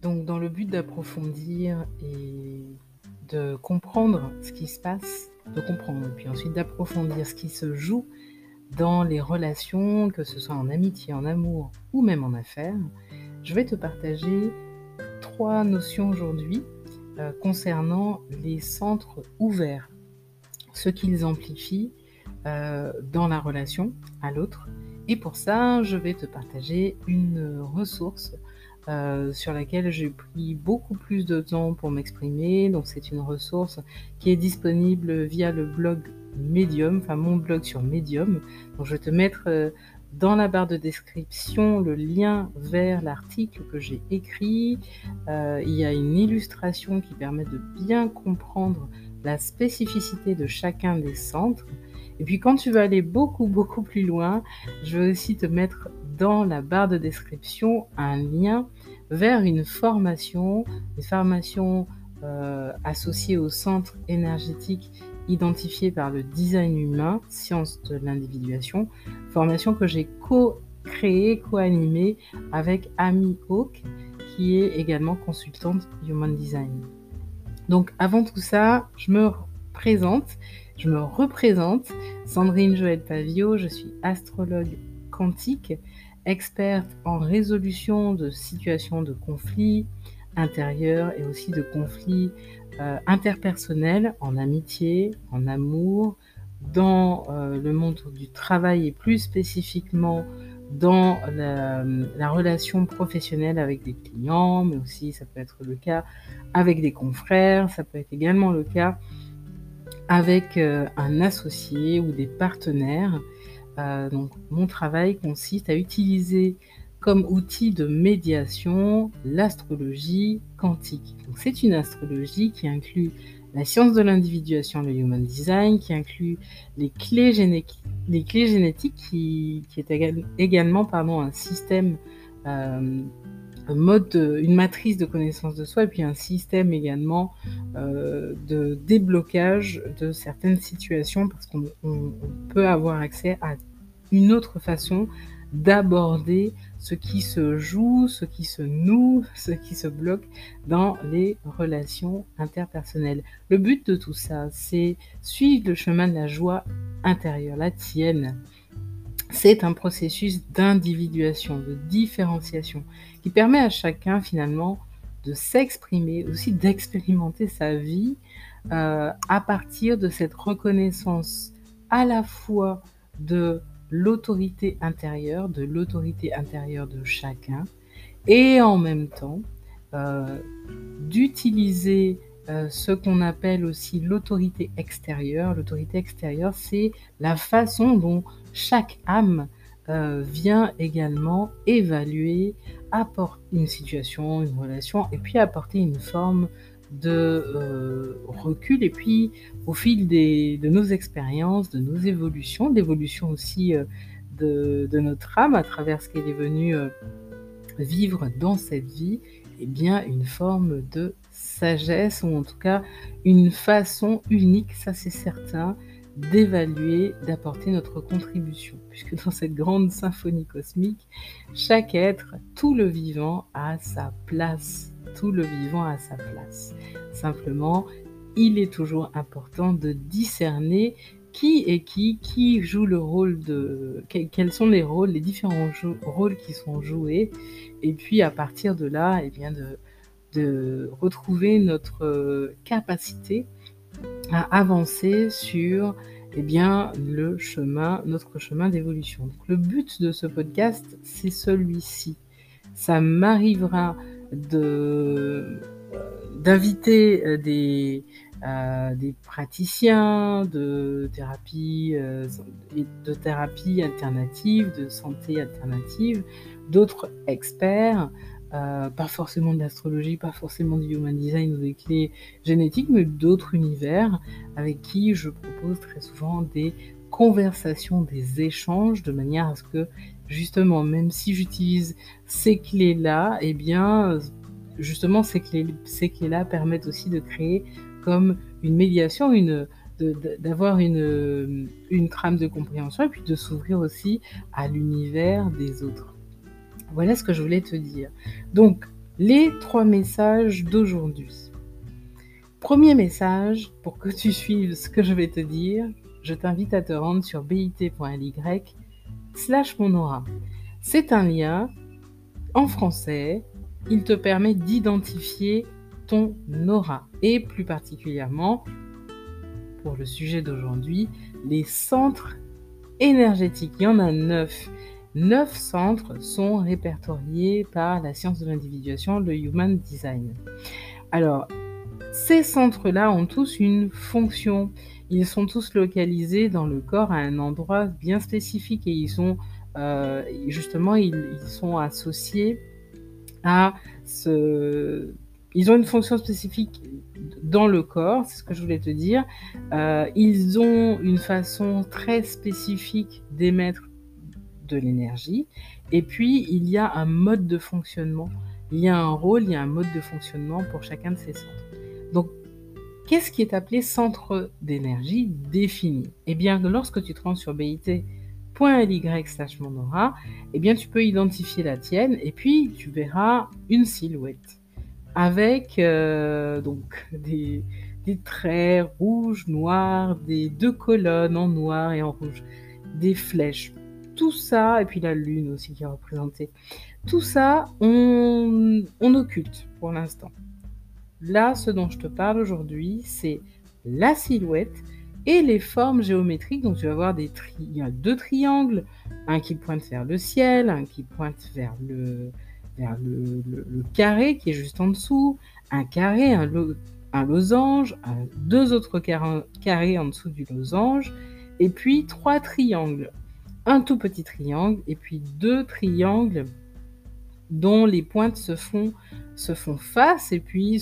Donc dans le but d'approfondir et de comprendre ce qui se passe, de comprendre et puis ensuite d'approfondir ce qui se joue dans les relations, que ce soit en amitié, en amour ou même en affaires, je vais te partager 3 notions aujourd'hui, concernant les centres ouverts, ce qu'ils amplifient, dans la relation à l'autre. Et pour ça, je vais te partager une ressource, sur laquelle j'ai pris beaucoup plus de temps pour m'exprimer. Donc c'est une ressource qui est disponible via le blog Medium, enfin mon blog sur Medium. Donc je vais te mettre, dans la barre de description le lien vers l'article que j'ai écrit. Il y a une illustration qui permet de bien comprendre la spécificité de chacun des centres. Et puis quand tu veux aller beaucoup, beaucoup plus loin, je vais aussi te mettre dans la barre de description un lien vers une formation, associée au centre énergétique identifié par le design humain, science de l'individuation, formation que j'ai co-créée, co-animée avec Amy Hawk, qui est également consultante Human Design. Donc avant tout ça, je me représente, Sandrine Joël Pavio, je suis astrologue quantique, experte en résolution de situations de conflits intérieurs et aussi de conflits interpersonnels en amitié, en amour, dans le monde du travail et plus spécifiquement dans la relation professionnelle avec des clients, mais aussi ça peut être le cas avec des confrères, ça peut être également le cas avec un associé ou des partenaires. Donc mon travail consiste à utiliser comme outil de médiation l'astrologie quantique. Donc c'est une astrologie qui inclut la science de l'individuation, le Human Design, qui inclut les clés génétiques qui est également un système, une matrice de connaissance de soi et puis un système également de déblocage de certaines situations parce qu'on peut avoir accès à une autre façon d'aborder ce qui se joue, ce qui se noue, ce qui se bloque dans les relations interpersonnelles. Le but de tout ça, c'est suivre le chemin de la joie intérieure, la tienne. C'est un processus d'individuation, de différenciation, qui permet à chacun finalement de s'exprimer, aussi d'expérimenter sa vie à partir de cette reconnaissance à la fois de l'autorité intérieure de chacun, et en même temps d'utiliser ce qu'on appelle aussi l'autorité extérieure. L'autorité extérieure, c'est la façon dont chaque âme vient également évaluer, apporter une situation, une relation, et puis apporter une forme de recul. Et puis, au fil de nos expériences, de nos évolutions, d'évolution aussi de notre âme à travers ce qu'elle est venue vivre dans cette vie, eh bien une forme de sagesse, ou en tout cas une façon unique, ça c'est certain, d'évaluer, d'apporter notre contribution. Puisque dans cette grande symphonie cosmique, chaque être, tout le vivant a sa place. Tout le vivant a sa place. Simplement, il est toujours important de discerner qui joue le rôle quels sont les rôles, les différents rôles qui sont joués, et puis à partir de là, eh bien de retrouver notre capacité à avancer sur notre chemin d'évolution. Donc, le but de ce podcast, c'est celui-ci. Ça m'arrivera d'inviter des praticiens de thérapie alternative, de santé alternative, d'autres experts, pas forcément de l'astrologie, pas forcément du Human Design ou des clés génétiques, mais d'autres univers avec qui je propose très souvent des conversations, des échanges, de manière à ce que, justement, même si j'utilise ces clés-là, eh bien, justement, ces clés-là permettent aussi de créer comme une médiation, d'avoir une trame de compréhension, et puis de s'ouvrir aussi à l'univers des autres. Voilà ce que je voulais te dire. Donc, Les 3 messages d'aujourd'hui. Premier message, pour que tu suives ce que je vais te dire, je t'invite à te rendre sur bit.ly/monaura. C'est un lien en français, il te permet d'identifier ton aura et plus particulièrement, pour le sujet d'aujourd'hui, les centres énergétiques. Il y en a 9. 9 centres sont répertoriés par la science de l'individuation, le Human Design. Alors, ces centres-là ont tous une fonction. Ils sont tous localisés dans le corps à un endroit bien spécifique et ils sont justement ils sont associés à ce... Ils ont une fonction spécifique dans le corps, c'est ce que je voulais te dire. Ils ont une façon très spécifique d'émettre de l'énergie. Et puis, il y a un mode de fonctionnement. Il y a un rôle, il y a un mode de fonctionnement pour chacun de ces centres. Donc, qu'est-ce qui est appelé centre d'énergie défini? Eh bien, lorsque tu te rends sur bit.ly/monaura, eh bien, tu peux identifier la tienne et puis tu verras une silhouette avec donc des traits rouges, noirs, des 2 colonnes en noir et en rouge, des flèches, tout ça, et puis la lune aussi qui est représentée. Tout ça, on occulte pour l'instant. Là, ce dont je te parle aujourd'hui, c'est la silhouette et les formes géométriques. Donc, tu vas voir il y a 2 triangles, un qui pointe vers le ciel, un qui pointe vers le carré qui est juste en dessous, un carré, un losange, 2 autres carrés en dessous du losange, et puis 3 triangles. Un tout petit triangle et puis 2 triangles dont les pointes se font face et puis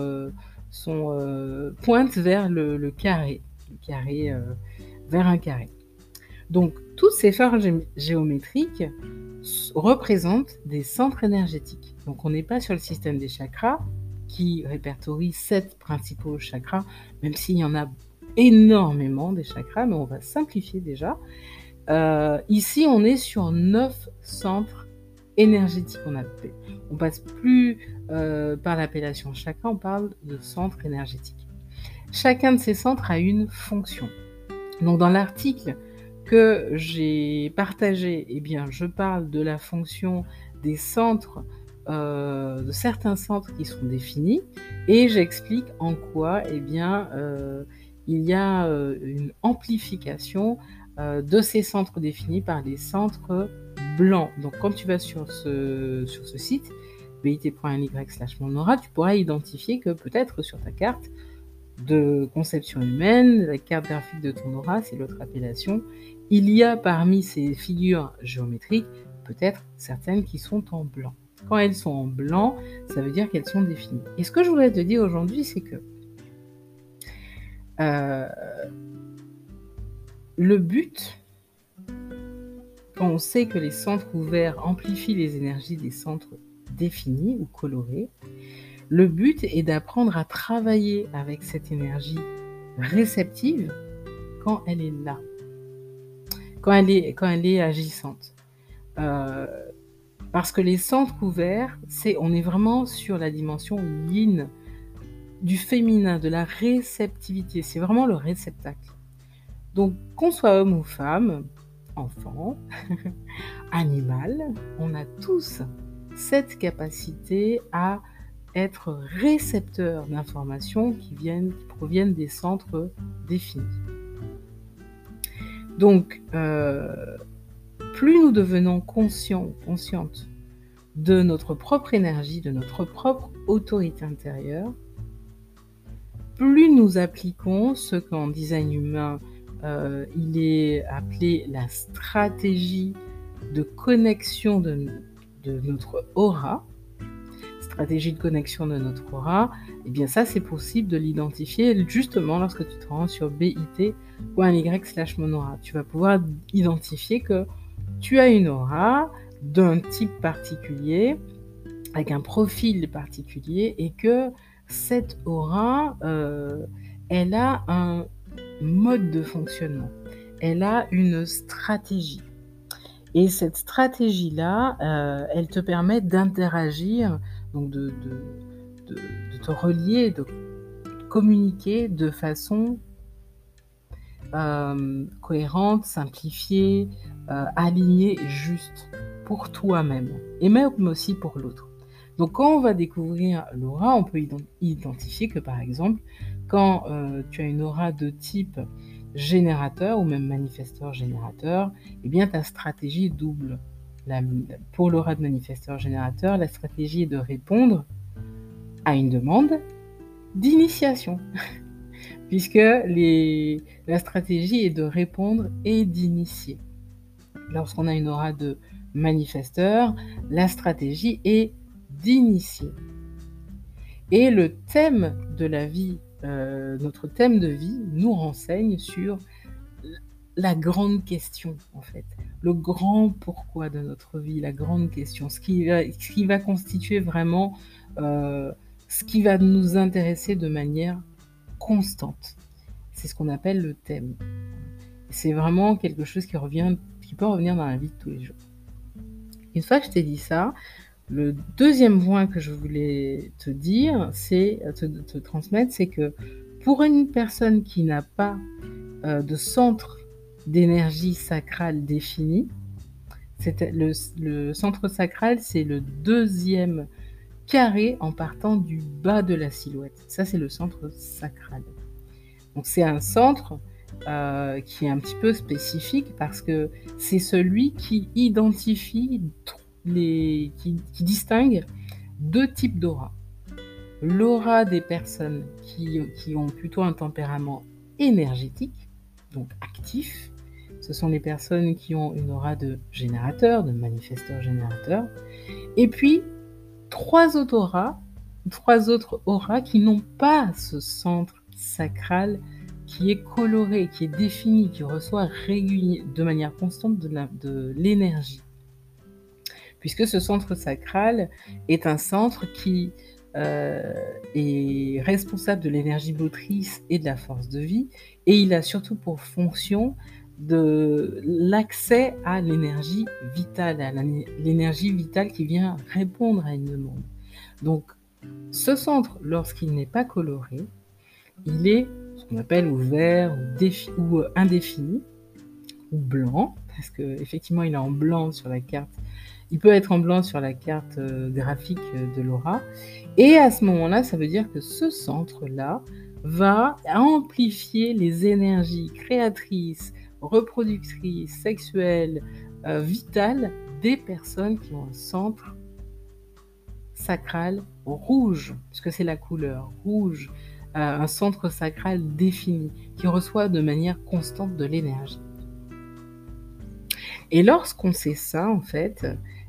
pointent vers le carré, vers un carré. Donc, toutes ces formes géométriques représentent des centres énergétiques. Donc, on n'est pas sur le système des chakras qui répertorie 7 principaux chakras, même s'il y en a énormément des chakras, mais on va simplifier déjà. Ici, on est sur 9 centres énergétiques. On passe plus par l'appellation chakra, on parle de centres énergétiques. Chacun de ces centres a une fonction. Donc, dans l'article que j'ai partagé, eh bien, je parle de la fonction des centres, de certains centres qui sont définis, et j'explique en quoi, eh bien, il y a une amplification de ces centres définis par les centres blancs. Donc, quand tu vas sur ce site, bit.ly/monaura, tu pourras identifier que peut-être sur ta carte de conception humaine, la carte graphique de ton aura, c'est l'autre appellation, il y a parmi ces figures géométriques peut-être certaines qui sont en blanc. Quand elles sont en blanc, ça veut dire qu'elles sont définies. Et ce que je voudrais te dire aujourd'hui, c'est que le but, quand on sait que les centres ouverts amplifient les énergies des centres définis ou colorés, le but est d'apprendre à travailler avec cette énergie réceptive quand elle est là, quand elle est agissante. Parce que les centres ouverts, on est vraiment sur la dimension yin, du féminin, de la réceptivité. C'est vraiment le réceptacle. Donc, qu'on soit homme ou femme, enfant, animal, on a tous cette capacité à être récepteur d'informations qui proviennent des centres définis. Donc, plus nous devenons conscients ou conscientes de notre propre énergie, de notre propre autorité intérieure, plus nous appliquons ce qu'en design humain, il est appelé la stratégie de connexion de notre aura, stratégie de connexion de notre aura, eh bien ça c'est possible de l'identifier justement lorsque tu te rends sur bit.ly/monaura. Tu vas pouvoir identifier que tu as une aura d'un type particulier, avec un profil particulier, et que cette aura, elle a un mode de fonctionnement, elle a une stratégie. Et cette stratégie-là, elle te permet d'interagir donc de te relier, de communiquer de façon cohérente, simplifiée, alignée et juste pour toi-même et même aussi pour l'autre. Donc quand on va découvrir l'aura, on peut identifier que par exemple, quand, tu as une aura de type générateur ou même manifesteur générateur, eh bien ta stratégie est double. La Pour l'aura de manifesteur générateur, la stratégie est de répondre à une demande d'initiation. Puisque la stratégie est de répondre et d'initier. Lorsqu'on a une aura de manifesteur, la stratégie est d'initier. Et le thème de la vie, notre thème de vie nous renseigne sur la grande question, en fait, le grand pourquoi de notre vie, la grande question, ce qui va constituer vraiment, ce qui va nous intéresser de manière constante. C'est ce qu'on appelle le thème. C'est vraiment quelque chose qui peut revenir dans la vie de tous les jours. Une fois que je t'ai dit ça, le deuxième point que je voulais te dire, c'est te transmettre, c'est que pour une personne qui n'a pas de centre d'énergie sacrale défini, le centre sacral, c'est le deuxième carré en partant du bas de la silhouette. Ça, c'est le centre sacral. Donc c'est un centre qui est un petit peu spécifique parce que c'est celui qui identifie qui distingue 2 types d'aura. L'aura des personnes qui ont plutôt un tempérament énergétique, donc actif. Ce sont les personnes qui ont une aura de générateur, de manifesteur générateur. Et puis, 3 autres auras qui n'ont pas ce centre sacral qui est coloré, qui est défini, qui reçoit de manière constante de l'énergie. Puisque ce centre sacral est un centre qui est responsable de l'énergie motrice et de la force de vie, et il a surtout pour fonction de l'accès à l'énergie vitale, l'énergie vitale qui vient répondre à une demande. Donc, ce centre, lorsqu'il n'est pas coloré, il est ce qu'on appelle ou vert ou indéfini, ou blanc, parce qu'effectivement il est en blanc sur la carte. Il peut être en blanc sur la carte graphique de l'aura. Et à ce moment-là, ça veut dire que ce centre-là va amplifier les énergies créatrices, reproductrices, sexuelles, vitales des personnes qui ont un centre sacral rouge, puisque c'est la couleur rouge, un centre sacral défini, qui reçoit de manière constante de l'énergie. Et lorsqu'on sait ça, en fait,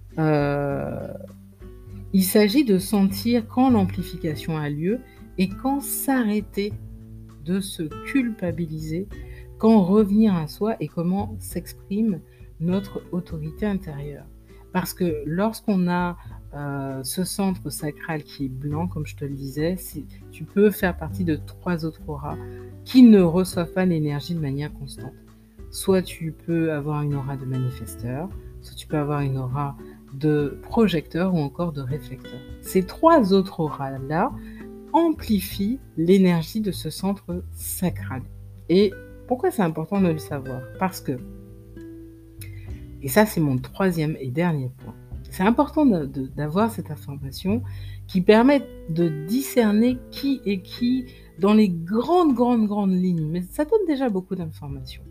il s'agit de sentir quand l'amplification a lieu et quand s'arrêter de se culpabiliser, quand revenir à soi et comment s'exprime notre autorité intérieure. Parce que lorsqu'on a ce centre sacral qui est blanc, comme je te le disais, tu peux faire partie de 3 autres auras qui ne reçoivent pas l'énergie de manière constante. Soit tu peux avoir une aura de manifesteur, soit tu peux avoir une aura de projecteur ou encore de réflecteur. Ces 3 autres auras-là amplifient l'énergie de ce centre sacral. Et pourquoi c'est important de le savoir? Parce que, et ça c'est mon 3e et dernier point, c'est important d'avoir cette information qui permet de discerner qui est qui dans les grandes lignes, mais ça donne déjà beaucoup d'informations.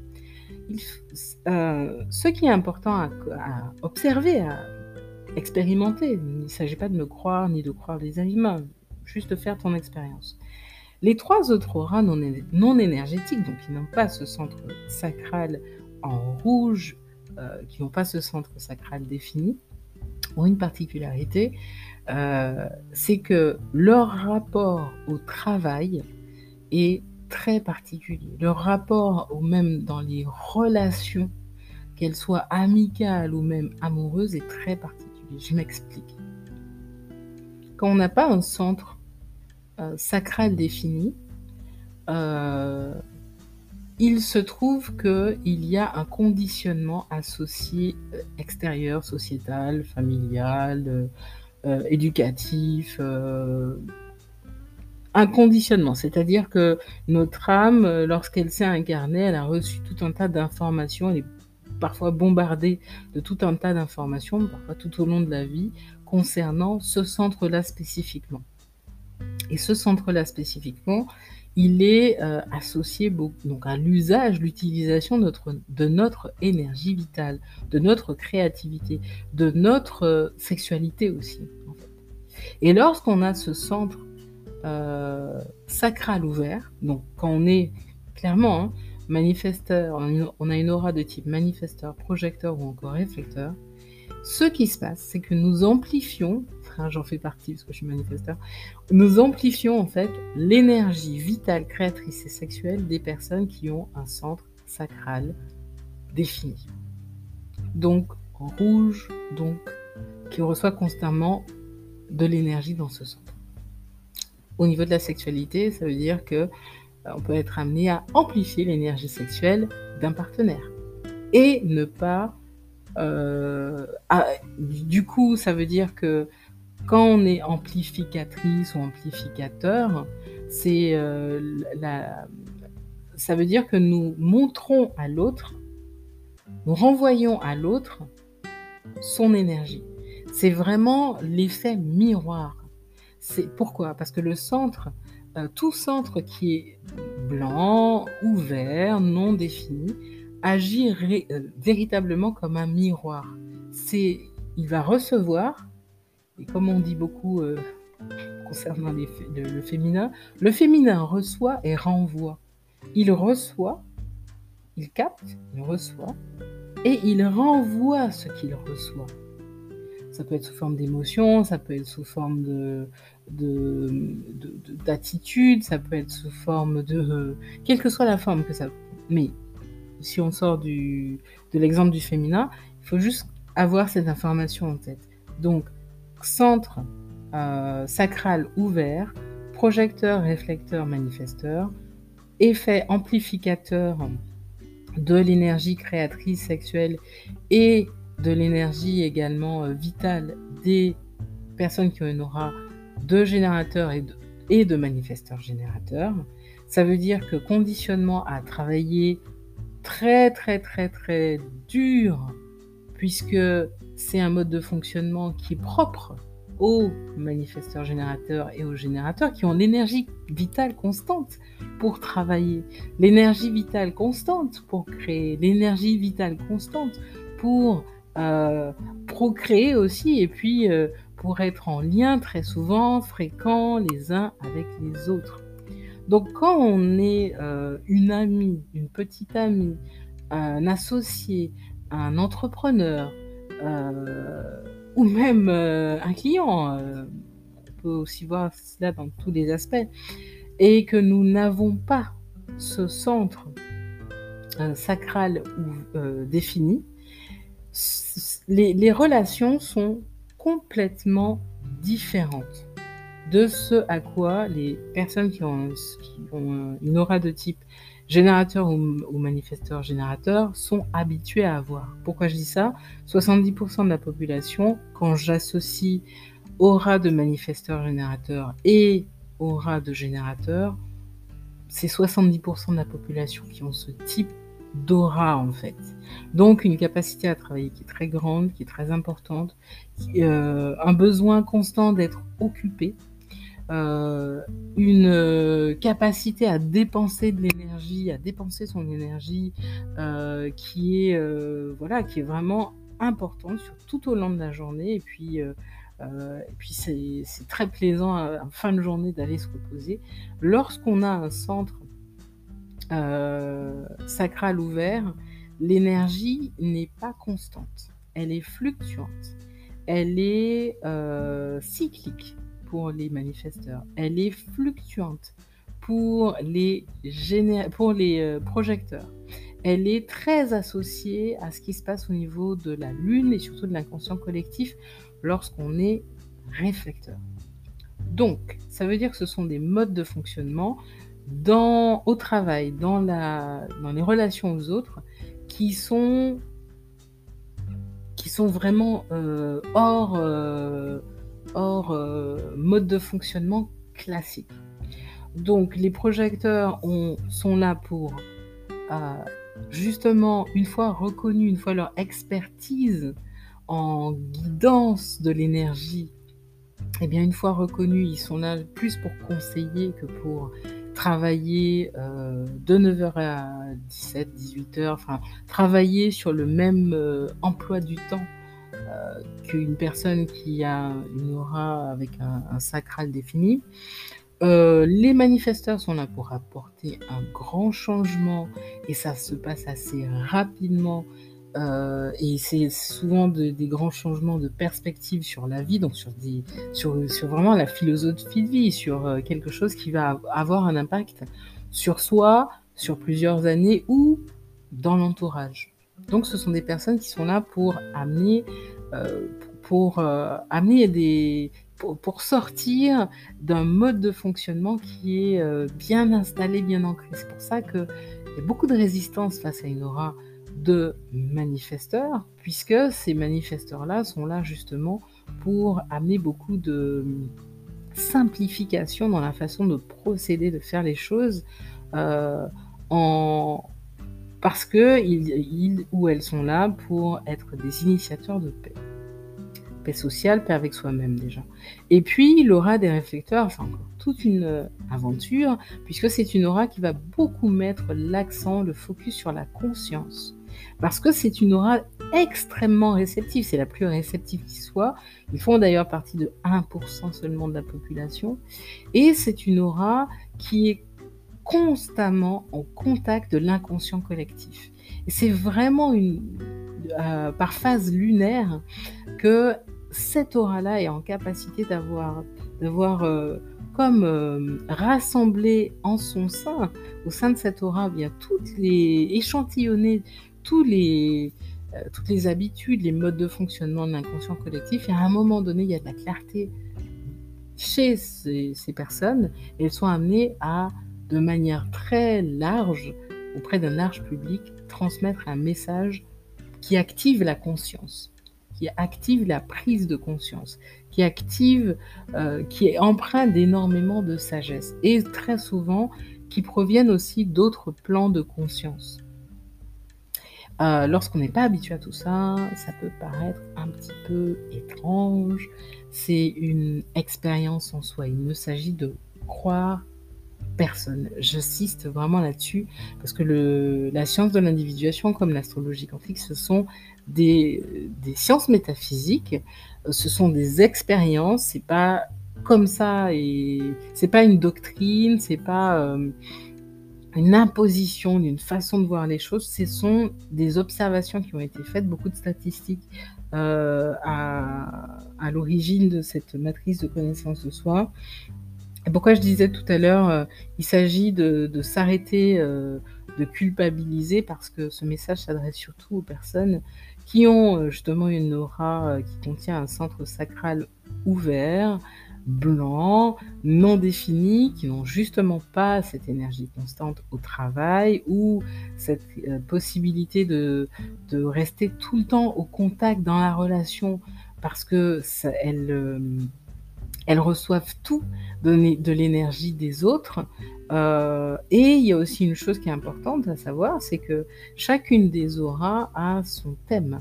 Ce qui est important à observer, à expérimenter, il ne s'agit pas de me croire ni de croire les humains, juste faire ton expérience. Les 3 autres auras non énergétiques, donc qui n'ont pas ce centre sacral en rouge, qui n'ont pas ce centre sacral défini, ont une particularité, c'est que leur rapport au travail est très particulier. Leur rapport, ou même dans les relations, qu'elles soient amicales ou même amoureuses, est très particulier. Je m'explique. Quand on n'a pas un centre sacral défini, il se trouve qu'il y a un conditionnement associé extérieur, sociétal, familial, éducatif, un conditionnement. C'est-à-dire que notre âme, lorsqu'elle s'est incarnée, elle a reçu tout un tas d'informations, elle est parfois bombardée de tout un tas d'informations, parfois tout au long de la vie, concernant ce centre-là spécifiquement. Et ce centre-là spécifiquement, il est associé donc à l'usage, l'utilisation de notre énergie vitale, de notre créativité, de notre sexualité aussi, en fait. Et lorsqu'on a ce centre sacral ouvert, donc quand on est clairement manifesteur, on a une aura de type manifesteur, projecteur ou encore réflecteur, ce qui se passe, c'est que nous amplifions, j'en fais partie parce que je suis manifesteur, nous amplifions en fait l'énergie vitale, créatrice et sexuelle des personnes qui ont un centre sacral défini. Donc en rouge, donc qui reçoit constamment de l'énergie dans ce centre. Au niveau de la sexualité, ça veut dire que on peut être amené à amplifier l'énergie sexuelle d'un partenaire et ne pas du coup, ça veut dire que quand on est amplificatrice ou amplificateur, ça veut dire que nous montrons à l'autre, nous renvoyons à l'autre son énergie. C'est vraiment l'effet miroir. Pourquoi ? Parce que le centre, tout centre qui est blanc, ouvert, non défini, agit véritablement comme un miroir. Il va recevoir, et comme on dit beaucoup concernant le féminin reçoit et renvoie. Il reçoit, il capte, il reçoit, et il renvoie ce qu'il reçoit. Ça peut être sous forme d'émotion, ça peut être sous forme d'attitude, ça peut être sous forme quelle que soit la forme que ça prend. Mais si on sort de l'exemple du féminin, il faut juste avoir cette information en tête. Donc, centre sacral ouvert, projecteur, réflecteur, manifesteur, effet amplificateur de l'énergie créatrice sexuelle et de l'énergie également vitale des personnes qui ont une aura de générateur et de manifesteur générateur. Ça veut dire que conditionnement à travailler très très très très dur, puisque c'est un mode de fonctionnement qui est propre aux manifesteurs générateurs et aux générateurs qui ont l'énergie vitale constante pour travailler, l'énergie vitale constante pour créer, l'énergie vitale constante pour procréer aussi, et puis pour être en lien très souvent, fréquent les uns avec les autres. Donc quand on est une amie, une petite amie, un associé, un entrepreneur, ou même un client, on peut aussi voir cela dans tous les aspects, et que nous n'avons pas ce centre sacral défini, les relations sont complètement différentes de ce à quoi les personnes qui ont une aura de type générateur ou manifesteur générateur sont habitués à avoir. Pourquoi je dis ça ? 70% de la population, quand j'associe aura de manifesteur générateur et aura de générateur, c'est 70% de la population qui ont ce type d'aura en fait. Donc une capacité à travailler qui est très grande, qui est très importante, un besoin constant d'être occupé, une capacité à dépenser de l'énergie, à dépenser son énergie qui est vraiment importante tout au long de la journée, et puis c'est très plaisant en fin de journée d'aller se reposer. Lorsqu'on a un centre sacral ouvert, l'énergie n'est pas constante, elle est fluctuante, elle est cyclique pour les manifesteurs, elle est fluctuante pour les projecteurs, elle est très associée à ce qui se passe au niveau de la lune et surtout de l'inconscient collectif lorsqu'on est réflecteur. Donc, ça veut dire que ce sont des modes de fonctionnement au travail, dans les relations aux autres, qui sont vraiment hors hors mode de fonctionnement classique. Donc les projecteurs sont là pour justement, une fois reconnus, une fois leur expertise en guidance de l'énergie, eh bien une fois reconnus, ils sont là plus pour conseiller que pour travailler de 9h à 17-18h, enfin travailler sur le même emploi du temps qu'une personne qui a une aura avec un sacral défini. Les manifesteurs sont là pour apporter un grand changement et ça se passe assez rapidement, et c'est souvent des grands changements de perspective sur la vie, donc sur vraiment la philosophie de vie, sur quelque chose qui va avoir un impact sur soi, sur plusieurs années ou dans l'entourage. Donc ce sont des personnes qui sont là pour amener, amener pour sortir d'un mode de fonctionnement qui est bien installé, bien ancré. C'est pour ça qu'il y a beaucoup de résistance face à une aura de manifesteurs, puisque ces manifesteurs-là sont là justement pour amener beaucoup de simplification dans la façon de procéder, de faire les choses, parce qu'ils ou elles sont là pour être des initiateurs de paix. Paix sociale, paix avec soi-même déjà. Et puis l'aura des réflecteurs, c'est encore toute une aventure, puisque c'est une aura qui va beaucoup mettre l'accent, le focus sur la conscience. Parce que c'est une aura extrêmement réceptive, c'est la plus réceptive qui soit. Ils font d'ailleurs partie de 1% seulement de la population. Et c'est une aura qui est constamment en contact de l'inconscient collectif. Et c'est vraiment par phase lunaire que cette aura-là est en capacité d'avoir rassemblé en son sein, au sein de cette aura, bien échantillonner toutes les habitudes, les modes de fonctionnement de l'inconscient collectif. Et à un moment donné, il y a de la clarté chez ces personnes, et elles sont amenées à, de manière très large, auprès d'un large public, transmettre un message qui active la conscience, qui active la prise de conscience, qui est empreinte d'énormément de sagesse, et très souvent qui proviennent aussi d'autres plans de conscience. Lorsqu'on n'est pas habitué à tout ça, ça peut paraître un petit peu étrange. C'est une expérience en soi. Il ne s'agit de croire personne. J'insiste vraiment là-dessus parce que la science de l'individuation, comme l'astrologie quantique, ce sont des sciences métaphysiques, ce sont des expériences, c'est pas comme ça, et c'est pas une doctrine, c'est pas une imposition d'une façon de voir les choses, ce sont des observations qui ont été faites, beaucoup de statistiques à l'origine de cette matrice de connaissance de soi. Et pourquoi je disais tout à l'heure, il s'agit de s'arrêter de culpabiliser, parce que ce message s'adresse surtout aux personnes qui ont justement une aura qui contient un centre sacral ouvert, blanc, non défini, qui n'ont justement pas cette énergie constante au travail, ou cette possibilité de rester tout le temps au contact dans la relation, parce que elles reçoivent tout de l'énergie des autres. Et il y a aussi une chose qui est importante à savoir, c'est que chacune des auras a son thème.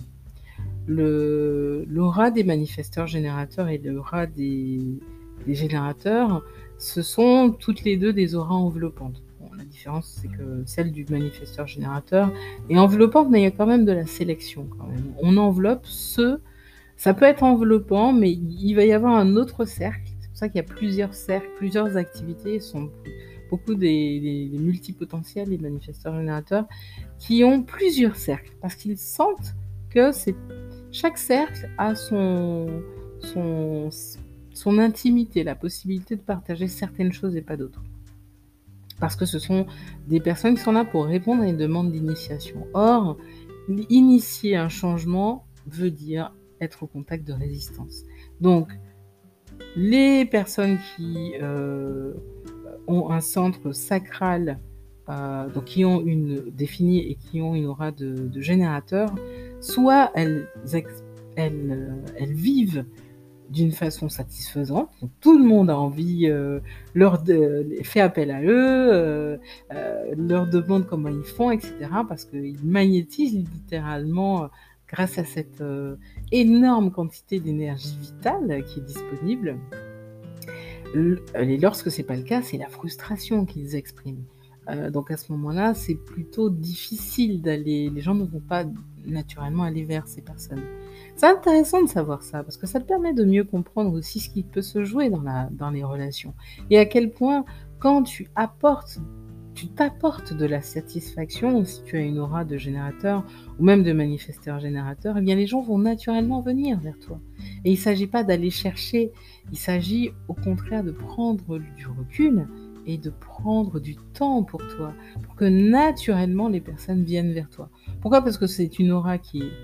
L'aura des manifesteurs générateurs et l'aura des générateurs, ce sont toutes les deux des auras enveloppantes. Bon, la différence, c'est que celle du manifesteur générateur est enveloppante, mais il y a quand même de la sélection quand même. On enveloppe ça peut être enveloppant, mais il va y avoir un autre cercle. C'est pour ça qu'il y a plusieurs cercles, plusieurs activités. Ce sont beaucoup des multipotentiels, les manifesteurs générateurs, qui ont plusieurs cercles, parce qu'ils sentent que chaque cercle a son intimité, la possibilité de partager certaines choses et pas d'autres. Parce que ce sont des personnes qui sont là pour répondre à une demande d'initiation. Or, initier un changement veut dire être au contact de résistance. Donc, les personnes qui ont un centre sacral, donc qui ont une définie et qui ont une aura de générateur, soit elles vivent d'une façon satisfaisante. Donc tout le monde a envie, fait appel à eux, leur demande comment ils font et cetera parce qu'ils magnétisent littéralement, grâce à cette, énorme quantité d'énergie vitale qui est disponible. Et lorsque c'est pas le cas, c'est la frustration qu'ils expriment. Donc à ce moment-là, c'est plutôt difficile d'aller les gens ne vont pas naturellement aller vers ces personnes. C'est intéressant de savoir ça, parce que ça te permet de mieux comprendre aussi ce qui peut se jouer dans les relations et à quel point quand tu t'apportes de la satisfaction, si tu as une aura de générateur ou même de manifesteur générateur, eh bien les gens vont naturellement venir vers toi. Et il ne s'agit pas d'aller chercher, il s'agit au contraire de prendre du recul et de prendre du temps pour toi, pour que naturellement les personnes viennent vers toi. Pourquoi? Parce que c'est une aura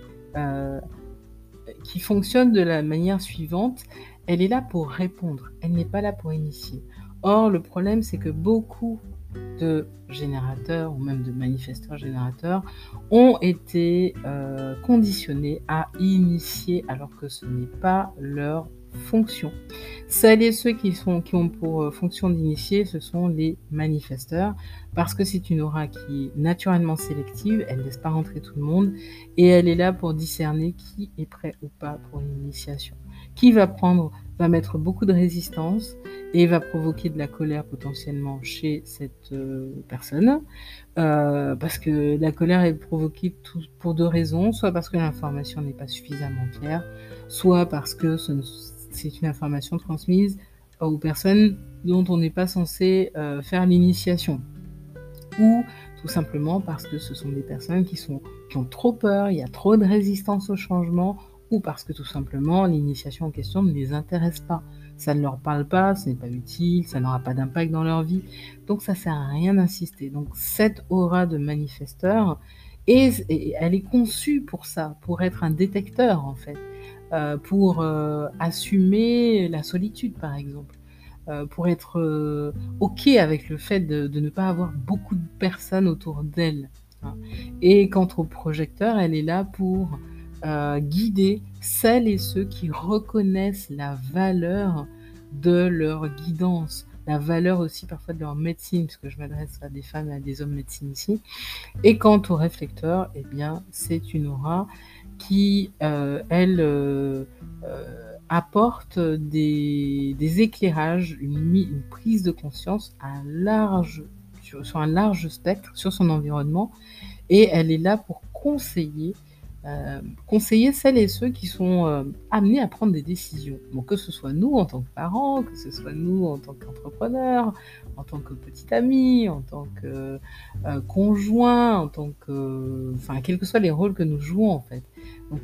qui fonctionne de la manière suivante, elle est là pour répondre, elle n'est pas là pour initier. Or, le problème, c'est que beaucoup de générateurs ou même de manifesteurs générateurs ont été, conditionnés à initier alors que ce n'est pas leur fonction. Celles et ceux qui ont pour, fonction d'initier, ce sont les manifesteurs parce que c'est une aura qui est naturellement sélective, elle laisse pas rentrer tout le monde et elle est là pour discerner qui est prêt ou pas pour une initiation. Qui va mettre beaucoup de résistance et va provoquer de la colère potentiellement chez cette, personne. Parce que la colère est provoquée pour 2 raisons, soit parce que l'information n'est pas suffisamment claire, soit parce que c'est une information transmise aux personnes dont on n'est pas censé, faire l'initiation. Ou tout simplement parce que ce sont des personnes qui ont trop peur, il y a trop de résistance au changement, ou parce que tout simplement l'initiation en question ne les intéresse pas. Ça ne leur parle pas, ce n'est pas utile, ça n'aura pas d'impact dans leur vie, donc ça sert à rien d'insister. Donc cette aura de manifesteur et elle est conçue pour ça, pour être un détecteur en fait, pour, assumer la solitude par exemple. Pour être, OK avec le fait de ne pas avoir beaucoup de personnes autour d'elle, hein. Et quant au projecteur, elle est là pour, guider celles et ceux qui reconnaissent la valeur de leur guidance, la valeur aussi parfois de leur médecine, puisque je m'adresse à des femmes et à des hommes médecine ici. Et quant au réflecteur, eh bien, c'est une aura qui, elle, apporte des éclairages, une prise de conscience sur un large spectre, sur son environnement et elle est là pour conseiller celles et ceux qui sont, amenés à prendre des décisions. Donc que ce soit nous en tant que parents, que ce soit nous en tant qu'entrepreneurs, en tant que petit ami, en tant que, conjoint, en tant que enfin quels que soient les rôles que nous jouons en fait. Donc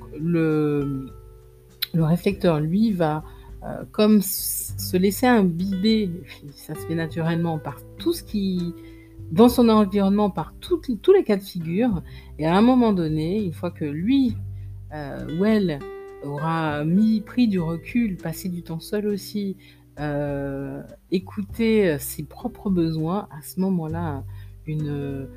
le réflecteur lui va, comme se laisser imbiber, et puis ça se fait naturellement par tout ce qui dans son environnement, par tous les cas de figure et à un moment donné, une fois que lui, ou elle aura pris du recul, passé du temps seul aussi, écouté, ses propres besoins, à ce moment-là, une,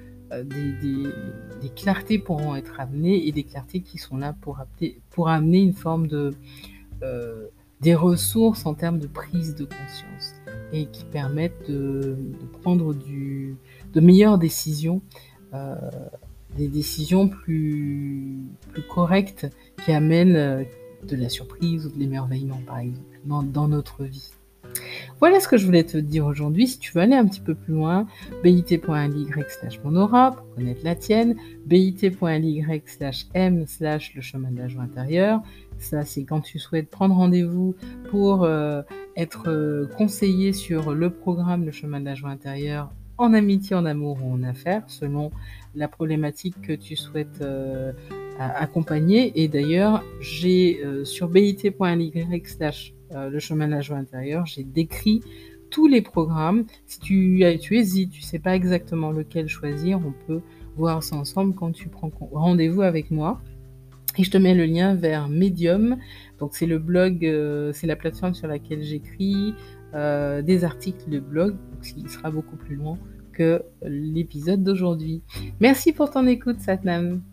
des clartés pourront être amenées et des clartés qui sont là pour amener une forme de, heu, des ressources en termes de prise de conscience et qui permettent de prendre de meilleures décisions, heu, des décisions plus correctes qui amènent, de la surprise ou de l'émerveillement, par exemple, dans notre vie. Voilà ce que je voulais te dire aujourd'hui. Si tu veux aller un petit peu plus loin, bit.ly/monora pour connaître la tienne, bit.ly/m/le chemin de la joie intérieure. Ça, c'est quand tu souhaites prendre rendez-vous pour, être, conseillé sur le programme Le chemin de la joie intérieure en amitié, en amour ou en affaires, selon la problématique que tu souhaites, accompagner et d'ailleurs, j'ai, sur bit.ly/ le chemin de la joie intérieure, j'ai décrit tous les programmes. Si tu hésites, tu sais pas exactement lequel choisir, on peut voir ça ensemble quand tu prends rendez-vous avec moi et je te mets le lien vers Medium. Donc c'est le blog, c'est la plateforme sur laquelle j'écris, des articles de blog, donc il sera beaucoup plus long que l'épisode d'aujourd'hui. Merci pour ton écoute, Satnam.